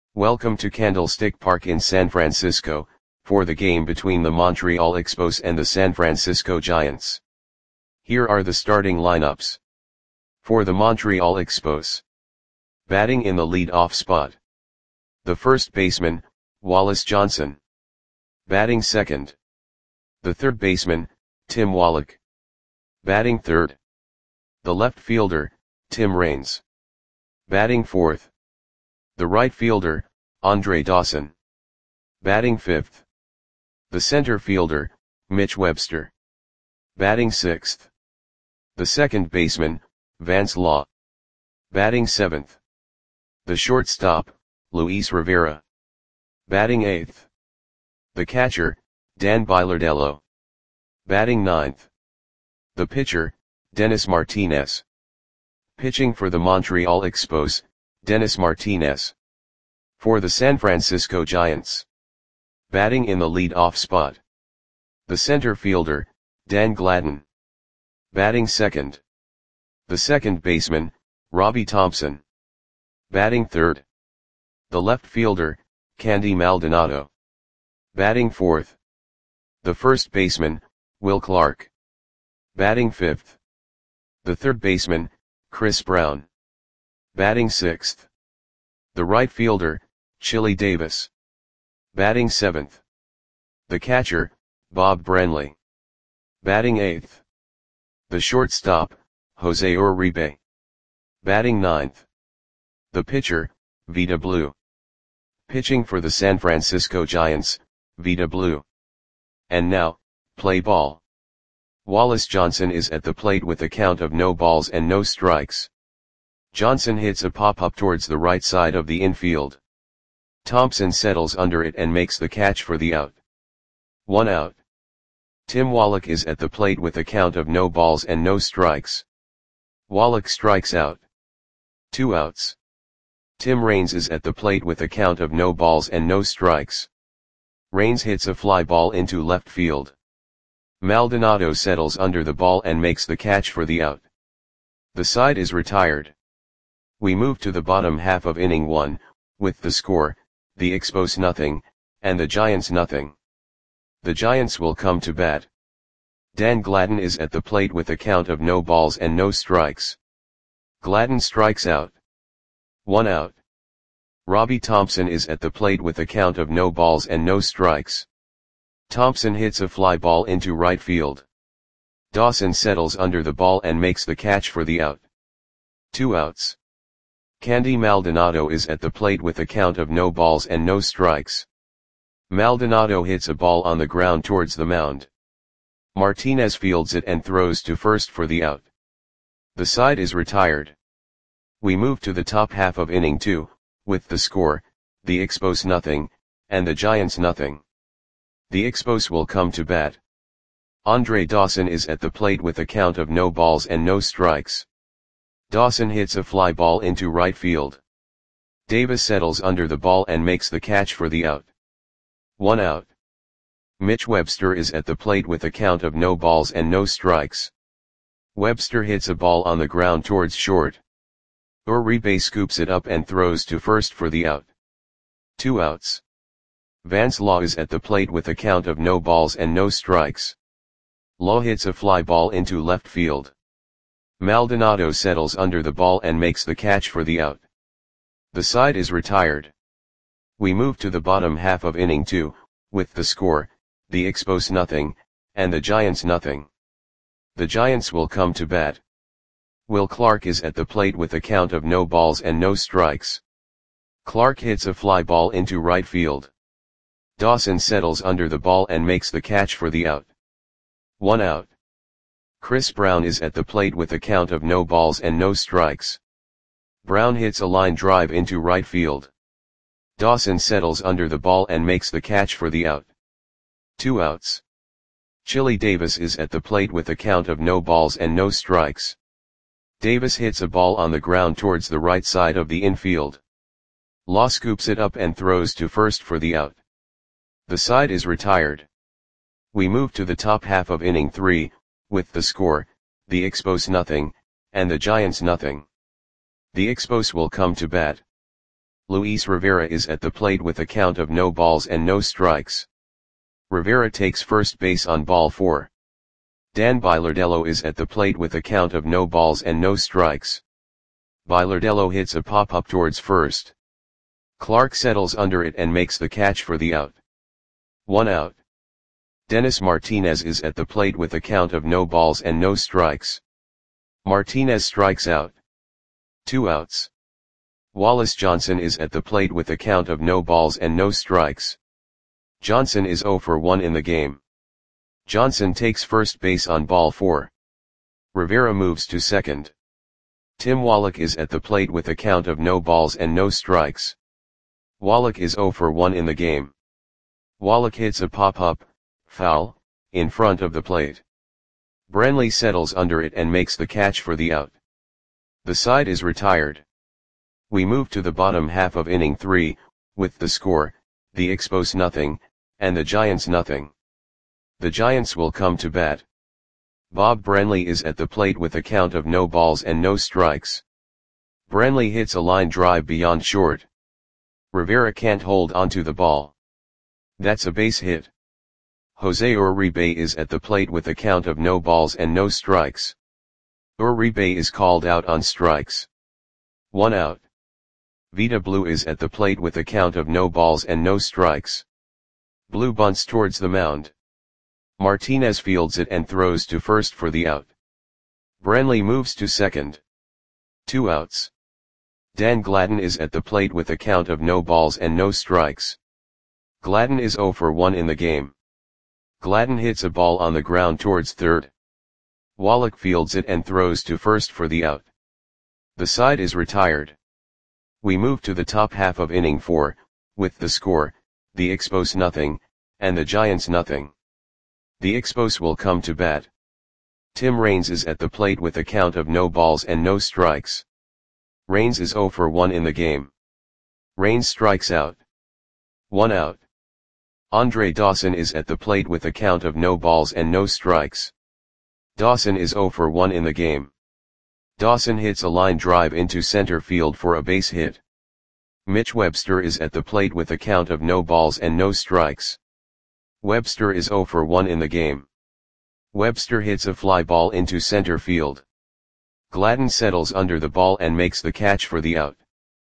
Welcome to Candlestick Park in San Francisco, for the game between the Montreal Expos and the San Francisco Giants. Here are the starting lineups. For the Montreal Expos. Batting in the lead-off spot. The first baseman, Wallace Johnson. Batting second. The third baseman, Tim Wallach. Batting third. The left fielder, Tim Raines. Batting fourth. The right fielder, Andre Dawson. Batting fifth. The center fielder, Mitch Webster. Batting sixth. The second baseman, Vance Law. Batting seventh. The shortstop, Luis Rivera. Batting eighth. The catcher, Dan Bilardello. Batting ninth. The pitcher, Dennis Martinez. Pitching for the Montreal Expos, Dennis Martinez. For the San Francisco Giants. Batting in the lead-off spot. The center fielder, Dan Gladden. Batting second. The second baseman, Robbie Thompson. Batting third. The left fielder, Candy Maldonado. Batting fourth. The first baseman, Will Clark. Batting fifth. The third baseman, Chris Brown. Batting sixth. The right fielder, Chili Davis. Batting seventh. The catcher, Bob Brenly. Batting eighth. The shortstop, Jose Uribe. Batting ninth. The pitcher, Vida Blue. Pitching for the San Francisco Giants, Vida Blue. And now, play ball. Wallace Johnson is at the plate with a count of no balls and no strikes. Johnson hits a pop-up towards the right side of the infield. Thompson settles under it and makes the catch for the out. 1 out. Tim Wallach is at the plate with a count of no balls and no strikes. Wallach strikes out. 2 outs. Tim Raines is at the plate with a count of no balls and no strikes. Raines hits a fly ball into left field. Maldonado settles under the ball and makes the catch for the out. The side is retired. We move to the bottom half of inning 1, with the score, the Expos nothing, and the Giants nothing. The Giants will come to bat. Dan Gladden is at the plate with a count of no balls and no strikes. Gladden strikes out. 1 out. Robbie Thompson is at the plate with a count of no balls and no strikes. Thompson hits a fly ball into right field. Dawson settles under the ball and makes the catch for the out. 2 outs. Candy Maldonado is at the plate with a count of no balls and no strikes. Maldonado hits a ball on the ground towards the mound. Martinez fields it and throws to first for the out. The side is retired. We move to the top half of inning 2, with the score, the Expos nothing, and the Giants nothing. The Expos will come to bat. Andre Dawson is at the plate with a count of no balls and no strikes. Dawson hits a fly ball into right field. Davis settles under the ball and makes the catch for the out. 1 out. Mitch Webster is at the plate with a count of no balls and no strikes. Webster hits a ball on the ground towards short. Uribe scoops it up and throws to first for the out. 2 outs. Vance Law is at the plate with a count of no balls and no strikes. Law hits a fly ball into left field. Maldonado settles under the ball and makes the catch for the out. The side is retired. We move to the bottom half of inning 2, with the score, the Expos nothing, and the Giants nothing. The Giants will come to bat. Will Clark is at the plate with a count of no balls and no strikes. Clark hits a fly ball into right field. Dawson settles under the ball and makes the catch for the out. 1 out. Chris Brown is at the plate with a count of no balls and no strikes. Brown hits a line drive into right field. Dawson settles under the ball and makes the catch for the out. 2 outs. Chili Davis is at the plate with a count of no balls and no strikes. Davis hits a ball on the ground towards the right side of the infield. Law scoops it up and throws to first for the out. The side is retired. We move to the top half of inning 3, with the score, the Expos nothing, and the Giants nothing. The Expos will come to bat. Luis Rivera is at the plate with a count of no balls and no strikes. Rivera takes first base on ball 4. Dan Bilardello is at the plate with a count of no balls and no strikes. Bilardello hits a pop-up towards first. Clark settles under it and makes the catch for the out. 1 out. Dennis Martinez is at the plate with a count of no balls and no strikes. Martinez strikes out. 2 outs. Wallace Johnson is at the plate with a count of no balls and no strikes. Johnson is 0 for 1 in the game. Johnson takes first base on ball 4. Rivera moves to second. Tim Wallach is at the plate with a count of no balls and no strikes. Wallach is 0 for 1 in the game. Wallach hits a pop-up, foul, in front of the plate. Brenly settles under it and makes the catch for the out. The side is retired. We move to the bottom half of inning 3, with the score, the Expos nothing, and the Giants nothing. The Giants will come to bat. Bob Brenly is at the plate with a count of no balls and no strikes. Brenly hits a line drive beyond short. Rivera can't hold onto the ball. That's a base hit. Jose Uribe is at the plate with a count of no balls and no strikes. Uribe is called out on strikes. 1 out. Vita Blue is at the plate with a count of no balls and no strikes. Blue bunts towards the mound. Martinez fields it and throws to first for the out. Brenly moves to second. 2 outs. Dan Gladden is at the plate with a count of no balls and no strikes. Gladden is 0 for 1 in the game. Gladden hits a ball on the ground towards third. Wallach fields it and throws to first for the out. The side is retired. We move to the top half of inning 4, with the score, the Expos nothing, and the Giants nothing. The Expos will come to bat. Tim Raines is at the plate with a count of no balls and no strikes. Raines is 0 for 1 in the game. Raines strikes out. 1 out. Andre Dawson is at the plate with a count of no balls and no strikes. Dawson is 0 for 1 in the game. Dawson hits a line drive into center field for a base hit. Mitch Webster is at the plate with a count of no balls and no strikes. Webster is 0 for 1 in the game. Webster hits a fly ball into center field. Gladden settles under the ball and makes the catch for the out.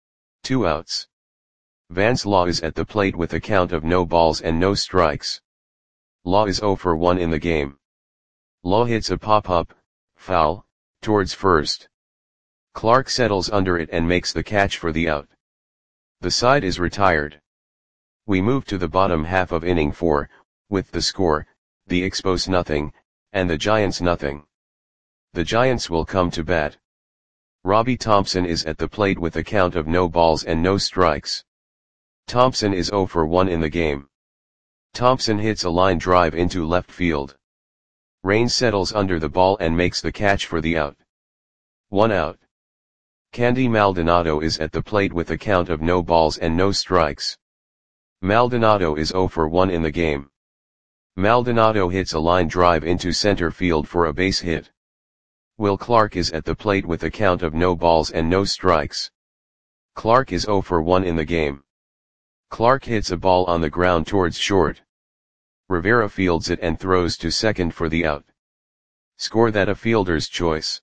2 outs. Vance Law is at the plate with a count of no balls and no strikes. Law is 0 for 1 in the game. Law hits a pop-up, foul, towards first. Clark settles under it and makes the catch for the out. The side is retired. We move to the bottom half of inning 4, with the score, the Expos nothing, and the Giants nothing. The Giants will come to bat. Robbie Thompson is at the plate with a count of no balls and no strikes. Thompson is 0 for 1 in the game. Thompson hits a line drive into left field. Raines settles under the ball and makes the catch for the out. 1 out. Candy Maldonado is at the plate with a count of no balls and no strikes. Maldonado is 0 for 1 in the game. Maldonado hits a line drive into center field for a base hit. Will Clark is at the plate with a count of no balls and no strikes. Clark is 0 for 1 in the game. Clark hits a ball on the ground towards short. Rivera fields it and throws to second for the out. Score that a fielder's choice.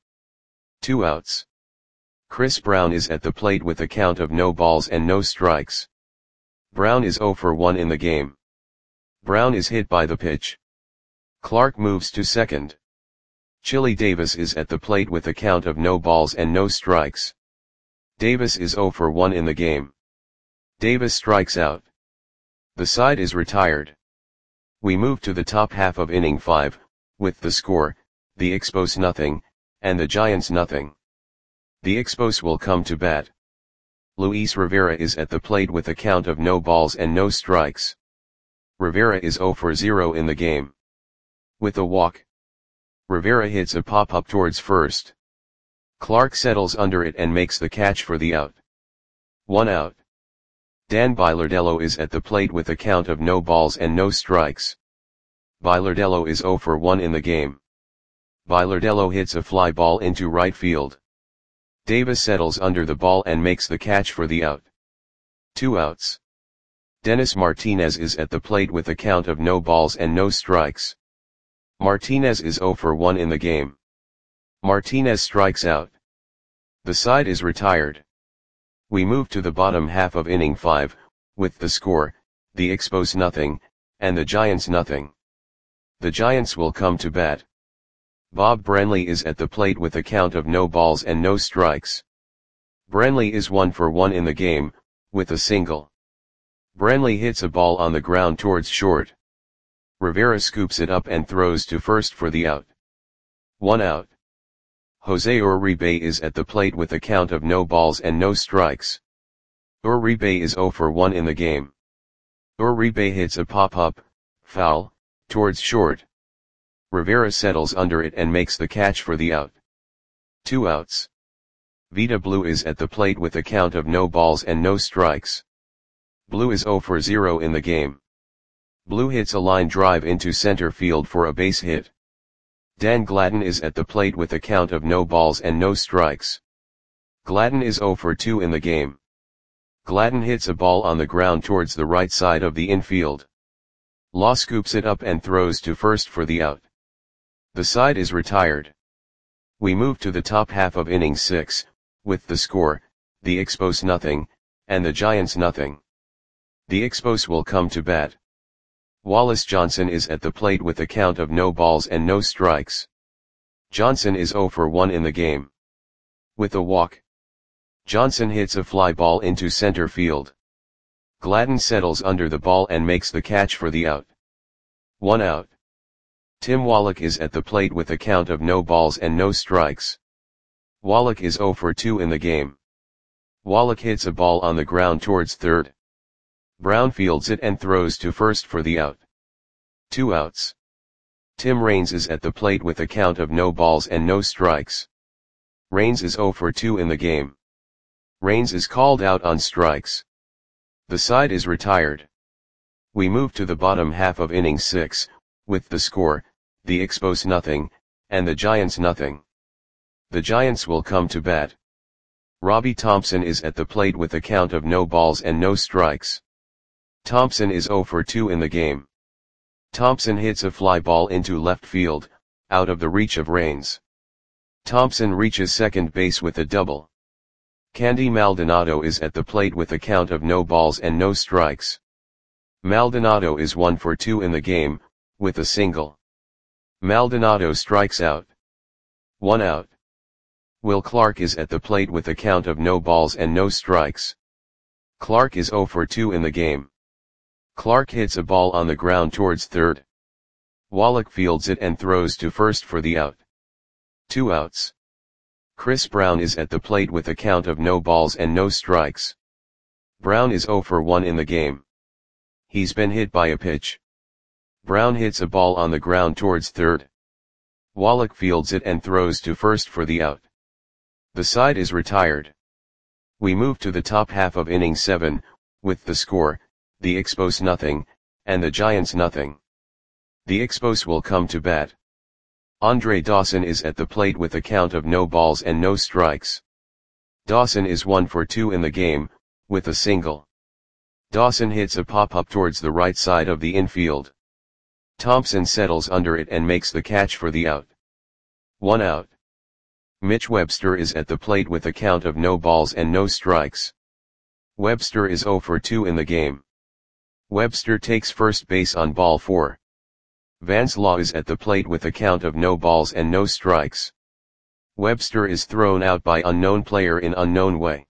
2 outs. Chris Brown is at the plate with a count of no balls and no strikes. Brown is 0 for 1 in the game. Brown is hit by the pitch. Clark moves to second. Chili Davis is at the plate with a count of no balls and no strikes. Davis is 0 for 1 in the game. Davis strikes out. The side is retired. We move to the top half of inning 5, with the score, the Expos nothing, and the Giants nothing. The Expos will come to bat. Luis Rivera is at the plate with a count of no balls and no strikes. Rivera is 0 for 0 in the game. With a walk. Rivera hits a pop-up towards first. Clark settles under it and makes the catch for the out. 1 out. Dan Bilardello is at the plate with a count of no balls and no strikes. Bilardello is 0 for 1 in the game. Bilardello hits a fly ball into right field. Davis settles under the ball and makes the catch for the out. 2 outs. Dennis Martinez is at the plate with a count of no balls and no strikes. Martinez is 0 for 1 in the game. Martinez strikes out. The side is retired. We move to the bottom half of inning 5, with the score, the Expos nothing, and the Giants nothing. The Giants will come to bat. Bob Brenly is at the plate with a count of no balls and no strikes. Brenly is 1 for 1 in the game, with a single. Brenly hits a ball on the ground towards short. Rivera scoops it up and throws to first for the out. 1 out. Jose Uribe is at the plate with a count of no balls and no strikes. Uribe is 0 for 1 in the game. Uribe hits a pop-up, foul, towards short. Rivera settles under it and makes the catch for the out. 2 outs. Vida Blue is at the plate with a count of no balls and no strikes. Blue is 0 for 0 in the game. Blue hits a line drive into center field for a base hit. Dan Gladden is at the plate with a count of no balls and no strikes. Gladden is 0 for 2 in the game. Gladden hits a ball on the ground towards the right side of the infield. Law scoops it up and throws to first for the out. The side is retired. We move to the top half of inning 6, with the score, the Expos nothing, and the Giants nothing. The Expos will come to bat. Wallace Johnson is at the plate with a count of no balls and no strikes. Johnson is 0 for 1 in the game. With a walk. Johnson hits a fly ball into center field. Gladden settles under the ball and makes the catch for the out. 1 out. Tim Wallach is at the plate with a count of no balls and no strikes. Wallach is 0 for 2 in the game. Wallach hits a ball on the ground towards third. Brown fields it and throws to first for the out. 2 outs. Tim Raines is at the plate with a count of no balls and no strikes. Raines is 0 for 2 in the game. Raines is called out on strikes. The side is retired. We move to the bottom half of inning 6, with the score, the Expos nothing, and the Giants nothing. The Giants will come to bat. Robbie Thompson is at the plate with a count of no balls and no strikes. Thompson is 0 for 2 in the game. Thompson hits a fly ball into left field, out of the reach of Raines. Thompson reaches second base with a double. Candy Maldonado is at the plate with a count of no balls and no strikes. Maldonado is 1 for 2 in the game, with a single. Maldonado strikes out. 1 out. Will Clark is at the plate with a count of no balls and no strikes. Clark is 0 for 2 in the game. Clark hits a ball on the ground towards third. Wallach fields it and throws to first for the out. 2 outs. Chris Brown is at the plate with a count of no balls and no strikes. Brown is 0 for 1 in the game. He's been hit by a pitch. Brown hits a ball on the ground towards third. Wallach fields it and throws to first for the out. The side is retired. We move to the top half of inning 7, with the score, the Expos nothing, and the Giants nothing. The Expos will come to bat. Andre Dawson is at the plate with a count of no balls and no strikes. Dawson is 1 for 2 in the game, with a single. Dawson hits a pop-up towards the right side of the infield. Thompson settles under it and makes the catch for the out. 1 out. Mitch Webster is at the plate with a count of no balls and no strikes. Webster is 0 for 2 in the game. Webster takes first base on ball 4. Vance Law is at the plate with a count of no balls and no strikes. Webster is thrown out by unknown player in unknown way.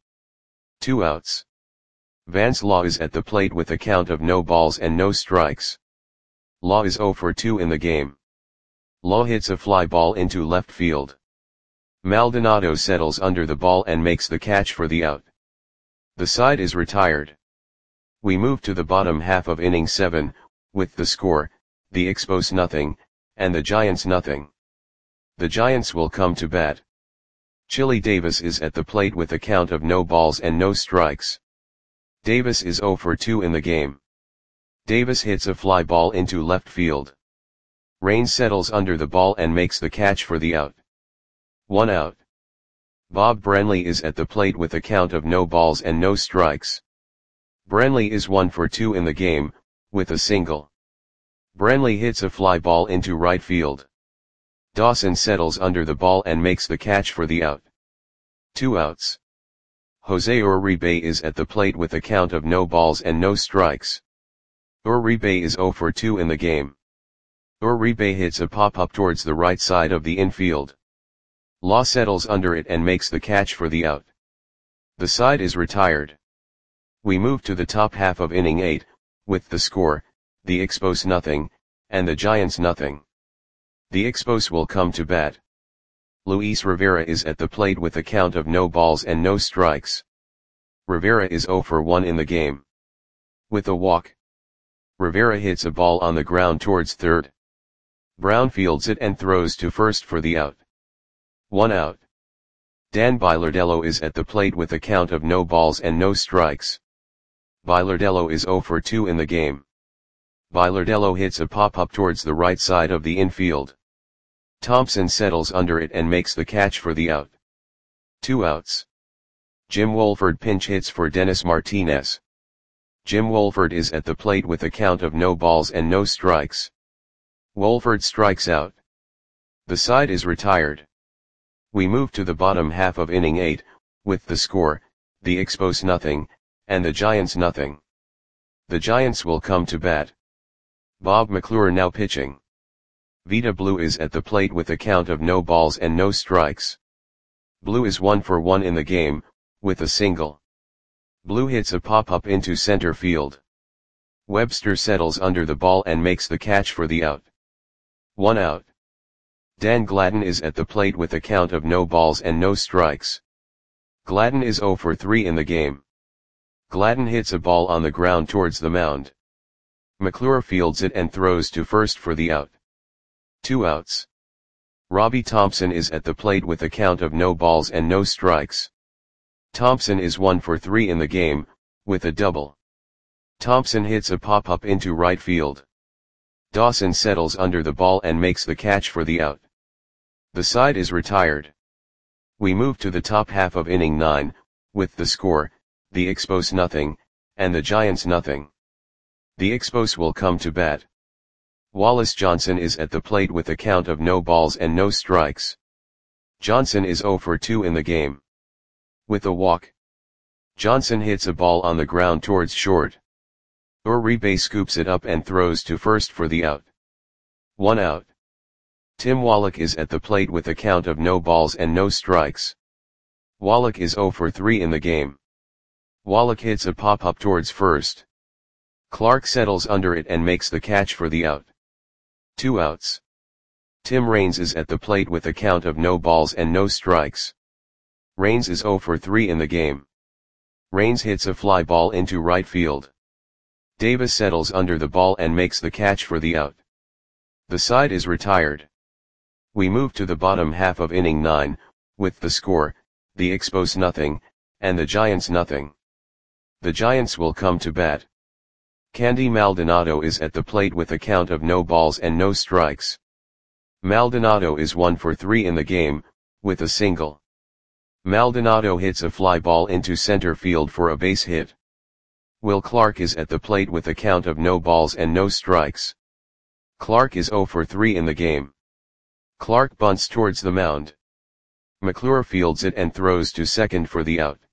2 outs. Vance Law is at the plate with a count of no balls and no strikes. Law is 0 for 2 in the game. Law hits a fly ball into left field. Maldonado settles under the ball and makes the catch for the out. The side is retired. We move to the bottom half of inning 7, with the score, the Expos nothing, and the Giants nothing. The Giants will come to bat. Chili Davis is at the plate with a count of no balls and no strikes. Davis is 0 for 2 in the game. Davis hits a fly ball into left field. Raines settles under the ball and makes the catch for the out. 1 out. Bob Brenly is at the plate with a count of no balls and no strikes. Branley is 1 for 2 in the game, with a single. Branley hits a fly ball into right field. Dawson settles under the ball and makes the catch for the out. 2 outs. Jose Uribe is at the plate with a count of no balls and no strikes. Uribe is 0 for 2 in the game. Uribe hits a pop-up towards the right side of the infield. Law settles under it and makes the catch for the out. The side is retired. We move to the top half of inning 8, with the score, the Expos nothing, and the Giants nothing. The Expos will come to bat. Luis Rivera is at the plate with a count of no balls and no strikes. Rivera is 0 for 1 in the game. With a walk, Rivera hits a ball on the ground towards third. Brown fields it and throws to first for the out. 1 out. Dan Bilardello is at the plate with a count of no balls and no strikes. Bilardello is 0 for 2 in the game. Bilardello hits a pop-up towards the right side of the infield. Thompson settles under it and makes the catch for the out. 2 outs. Jim Wolford pinch hits for Dennis Martinez. Jim Wolford is at the plate with a count of no balls and no strikes. Wolford strikes out. The side is retired. We move to the bottom half of inning 8, with the score, the Expos nothing, and the Giants nothing. The Giants will come to bat. Bob McClure now pitching. Vida Blue is at the plate with a count of no balls and no strikes. Blue is 1 for 1 in the game, with a single. Blue hits a pop-up into center field. Webster settles under the ball and makes the catch for the out. 1 out. Dan Gladden is at the plate with a count of no balls and no strikes. Gladden is 0 for 3 in the game. Gladden hits a ball on the ground towards the mound. McClure fields it and throws to first for the out. 2 outs. Robbie Thompson is at the plate with a count of no balls and no strikes. Thompson is 1 for 3 in the game, with a double. Thompson hits a pop-up into right field. Dawson settles under the ball and makes the catch for the out. The side is retired. We move to the top half of inning 9, with the score, the Expos nothing, and the Giants nothing. The Expos will come to bat. Wallace Johnson is at the plate with a count of no balls and no strikes. Johnson is 0 for 2 in the game. With a walk, Johnson hits a ball on the ground towards short. Uribe scoops it up and throws to first for the out. 1 out. Tim Wallach is at the plate with a count of no balls and no strikes. Wallach is 0 for 3 in the game. Wallach hits a pop-up towards first. Clark settles under it and makes the catch for the out. 2 outs. Tim Raines is at the plate with a count of no balls and no strikes. Raines is 0 for 3 in the game. Raines hits a fly ball into right field. Davis settles under the ball and makes the catch for the out. The side is retired. We move to the bottom half of inning 9, with the score, the Expos nothing, and the Giants nothing. The Giants will come to bat. Candy Maldonado is at the plate with a count of no balls and no strikes. Maldonado is 1 for 3 in the game, with a single. Maldonado hits a fly ball into center field for a base hit. Will Clark is at the plate with a count of no balls and no strikes. Clark is 0 for 3 in the game. Clark bunts towards the mound. McClure fields it and throws to second for the out.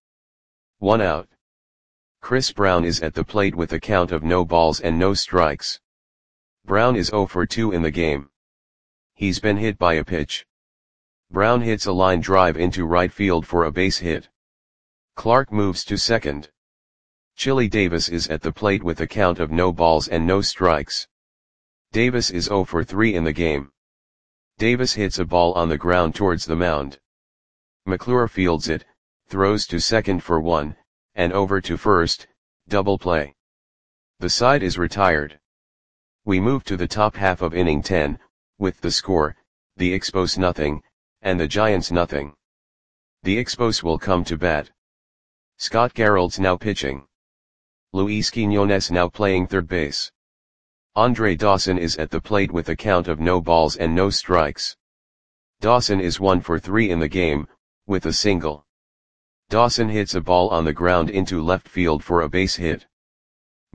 1 out. Chris Brown is at the plate with a count of no balls and no strikes. Brown is 0 for 2 in the game. He's been hit by a pitch. Brown hits a line drive into right field for a base hit. Clark moves to second. Chili Davis is at the plate with a count of no balls and no strikes. Davis is 0 for 3 in the game. Davis hits a ball on the ground towards the mound. McClure fields it, throws to second for 1, and over to first, double play. The side is retired. We move to the top half of inning 10, with the score, the Expos nothing, and the Giants nothing. The Expos will come to bat. Scott Gerald's now pitching. Luis Quiñones now playing third base. Andre Dawson is at the plate with a count of no balls and no strikes. Dawson is 1 for 3 in the game, with a single. Dawson hits a ball on the ground into left field for a base hit.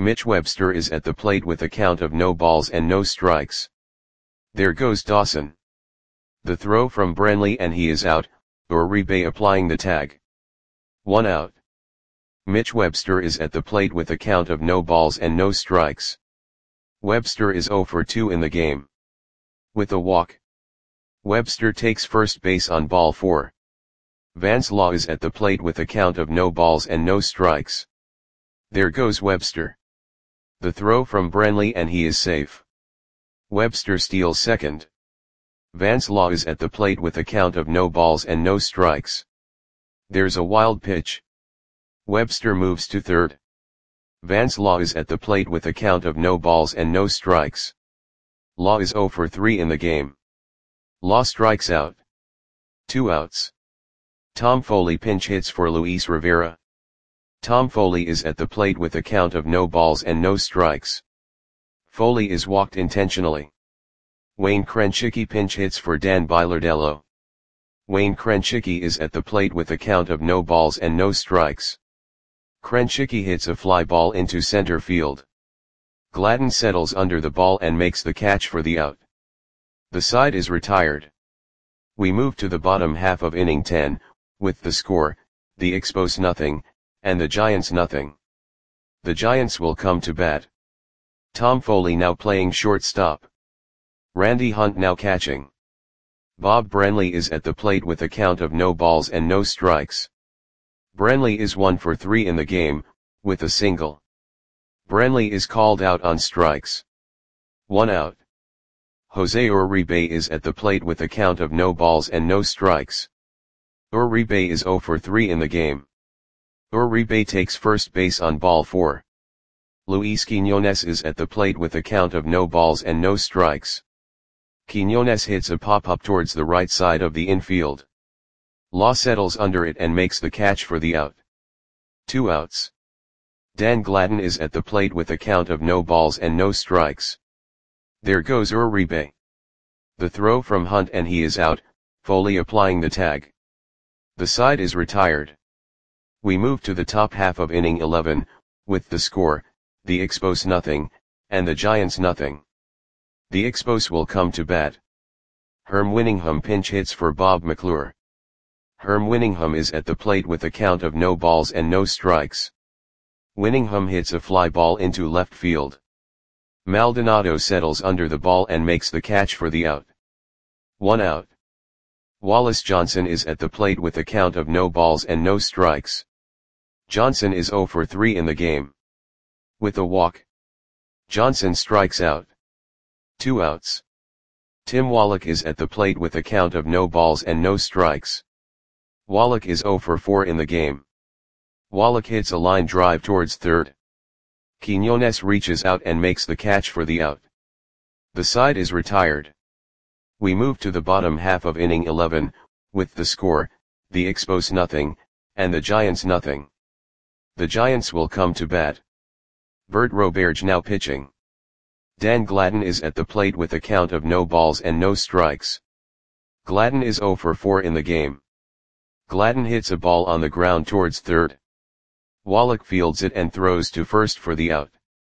Mitch Webster is at the plate with a count of no balls and no strikes. There goes Dawson. The throw from Brenly and he is out, Uribe applying the tag. 1 out. Mitch Webster is at the plate with a count of no balls and no strikes. Webster is 0 for 2 in the game. With a walk. Webster takes first base on ball 4. Vance Law is at the plate with a count of no balls and no strikes. There goes Webster. The throw from Brenly and he is safe. Webster steals second. Vance Law is at the plate with a count of no balls and no strikes. There's a wild pitch. Webster moves to third. Vance Law is at the plate with a count of no balls and no strikes. Law is 0 for 3 in the game. Law strikes out. 2 outs. Tom Foley pinch hits for Luis Rivera. Tom Foley is at the plate with a count of no balls and no strikes. Foley is walked intentionally. Wayne Krenchicki pinch hits for Dan Bilardello. Wayne Krenchicki is at the plate with a count of no balls and no strikes. Krenchicki hits a fly ball into center field. Gladden settles under the ball and makes the catch for the out. The side is retired. We move to the bottom half of inning 10, with the score, the Expos nothing, and the Giants nothing. The Giants will come to bat. Tom Foley now playing shortstop. Randy Hunt now catching. Bob Brenly is at the plate with a count of no balls and no strikes. Brenly is 1 for 3 in the game, with a single. Brenly is called out on strikes. 1 out. Jose Uribe is at the plate with a count of no balls and no strikes. Uribe is 0 for 3 in the game. Uribe takes first base on ball 4. Luis Quiñones is at the plate with a count of no balls and no strikes. Quiñones hits a pop-up towards the right side of the infield. Law settles under it and makes the catch for the out. 2 outs. Dan Gladden is at the plate with a count of no balls and no strikes. There goes Uribe. The throw from Hunt and he is out, Foley applying the tag. The side is retired. We move to the top half of inning 11, with the score, the Expos nothing, and the Giants nothing. The Expos will come to bat. Herm Winningham pinch hits for Bob McClure. Herm Winningham is at the plate with a count of no balls and no strikes. Winningham hits a fly ball into left field. Maldonado settles under the ball and makes the catch for the out. 1 out. Wallace Johnson is at the plate with a count of no balls and no strikes. Johnson is 0 for 3 in the game. With a walk. Johnson strikes out. 2 outs. Tim Wallach is at the plate with a count of no balls and no strikes. Wallach is 0 for 4 in the game. Wallach hits a line drive towards third. Quiñones reaches out and makes the catch for the out. The side is retired. We move to the bottom half of inning 11, with the score, the Expos nothing, and the Giants nothing. The Giants will come to bat. Bert Roberge now pitching. Dan Gladden is at the plate with a count of no balls and no strikes. Gladden is 0 for 4 in the game. Gladden hits a ball on the ground towards third. Wallach fields it and throws to first for the out.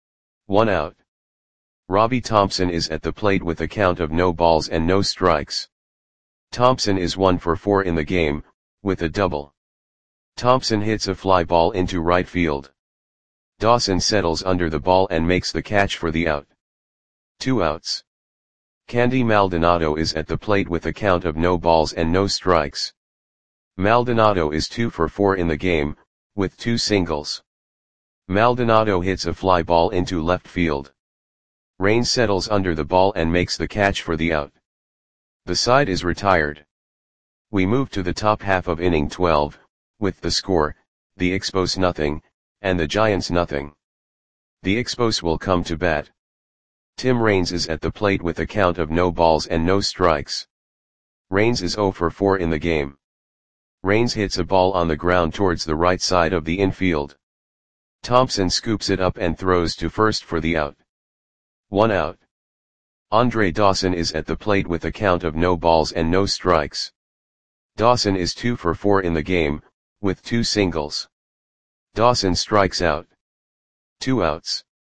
1 out. Robbie Thompson is at the plate with a count of no balls and no strikes. Thompson is 1 for 4 in the game, with a double. Thompson hits a fly ball into right field. Dawson settles under the ball and makes the catch for the out. 2 outs. Candy Maldonado is at the plate with a count of no balls and no strikes. Maldonado is 2 for 4 in the game, with 2 singles. Maldonado hits a fly ball into left field. Rain settles under the ball and makes the catch for the out. The side is retired. We move to the top half of inning 12, with the score, the Expos nothing, and the Giants nothing. The Expos will come to bat. Tim Raines is at the plate with a count of no balls and no strikes. Raines is 0 for 4 in the game. Raines hits a ball on the ground towards the right side of the infield. Thompson scoops it up and throws to first for the out. 1 out. Andre Dawson is at the plate with a count of no balls and no strikes. Dawson is 2 for 4 in the game, with 2 singles. Dawson strikes out. 2 outs.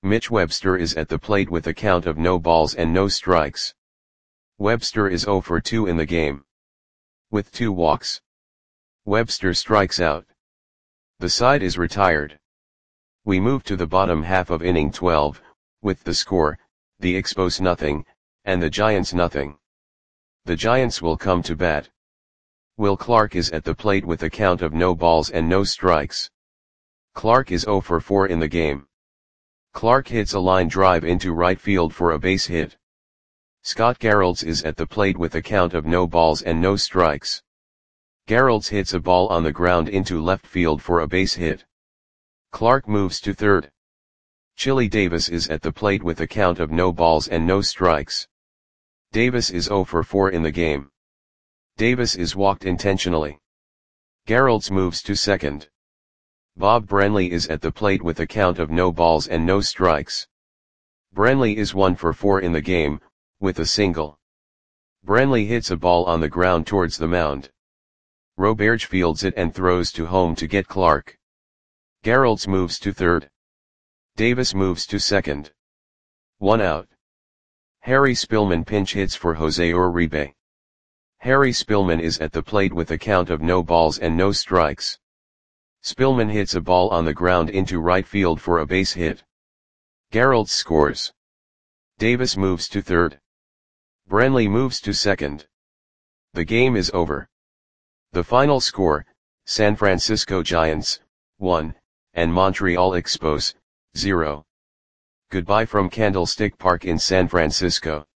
Mitch Webster is at the plate with a count of no balls and no strikes. Webster is 0 for 2 in the game. With 2 walks. Webster strikes out. The side is retired. We move to the bottom half of inning 12, with the score, the Expos nothing, and the Giants nothing. The Giants will come to bat. Will Clark is at the plate with a count of no balls and no strikes. Clark is 0 for 4 in the game. Clark hits a line drive into right field for a base hit. Scott Garrelds is at the plate with a count of no balls and no strikes. Garrelds hits a ball on the ground into left field for a base hit. Clark moves to third. Chili Davis is at the plate with a count of no balls and no strikes. Davis is 0 for 4 in the game. Davis is walked intentionally. Garrelds moves to second. Bob Brenly is at the plate with a count of no balls and no strikes. Brenly is 1 for 4 in the game, with a single. Brenly hits a ball on the ground towards the mound. Roberge fields it and throws to home to get Clark. Garrelds moves to third. Davis moves to second. 1 out. Harry Spillman pinch hits for Jose Uribe. Harry Spillman is at the plate with a count of no balls and no strikes. Spillman hits a ball on the ground into right field for a base hit. Garrelds scores. Davis moves to third. Brenly moves to second. The game is over. The final score, San Francisco Giants, 1, and Montreal Expos, 0. Goodbye from Candlestick Park in San Francisco.